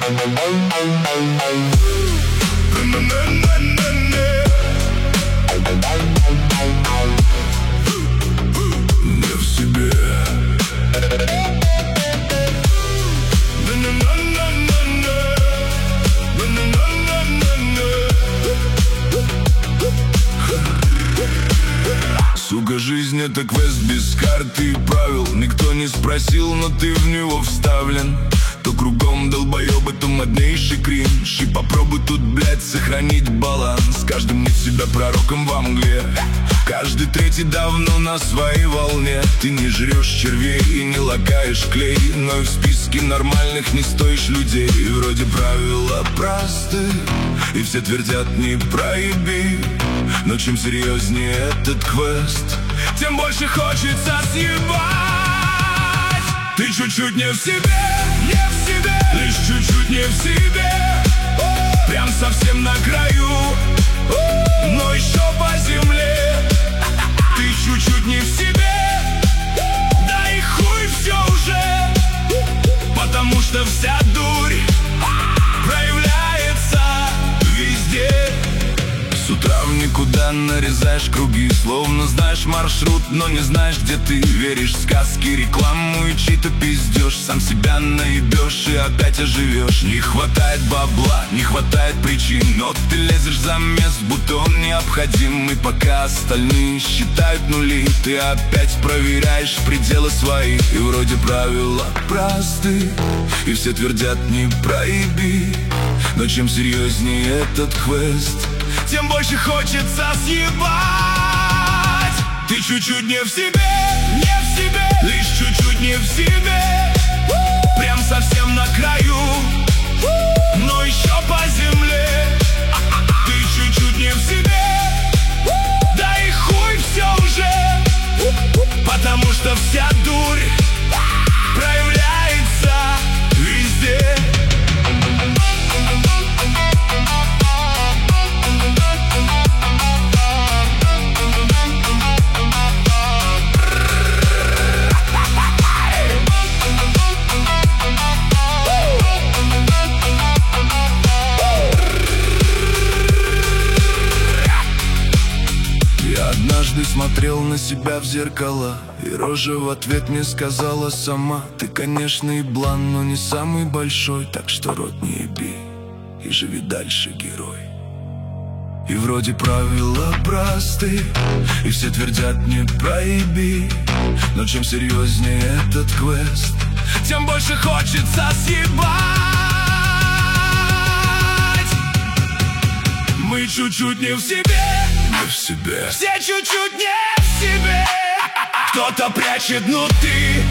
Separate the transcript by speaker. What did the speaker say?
Speaker 1: Не в себе. Сука, жизнь — это квест без карты и правил. Никто не спросил, но ты в него вставлен. То кругом долбоебы, то моднейший кринж. И попробуй тут, блядь, сохранить баланс. Каждый мнит себя пророком во мгле. Каждый третий давно на своей волне. Ты не жрешь червей и не лакаешь клей, но и в списке нормальных не стоишь людей. И вроде правила просты, и все твердят не проеби. Но чем серьезнее этот квест, тем больше хочется съебать. Ты чуть-чуть не в себе, не в себе, лишь чуть-чуть не в себе. Прям совсем на краю, но еще по земле. Ты чуть-чуть не в себе, да и хуй все уже, потому что вся дурь проявляется везде. С утра в никуда нарезаешь круги, словно знаешь маршрут, но не знаешь, где ты. Веришь в сказки, рекламу и чей-то пиздеж. Сам себя наебешь и опять оживешь. Не хватает бабла, не хватает причин, но ты лезешь за мест, будто он необходим. И пока остальные считают нули, ты опять проверяешь пределы свои. И вроде правила просты, и все твердят не проеби. Но чем серьезнее этот квест, тем больше хочется съебать. Ты чуть-чуть не в себе, не в себе, лишь чуть-чуть не в себе. Прям совсем на краю, но еще по земле. Ты чуть-чуть не в себе, да и хуй все уже, потому что вся дурь проявляется везде. Однажды смотрел на себя в зеркало, и рожа в ответ мне сказала сама: ты, конечно, еблан, но не самый большой, так что рот не еби и живи дальше, герой. И вроде правила просты, и все твердят не проеби. Но чем серьезнее этот квест, тем больше хочется съебать. Мы чуть-чуть не в себе, не в себе. Все чуть-чуть не в себе. Кто-то прячет, но ты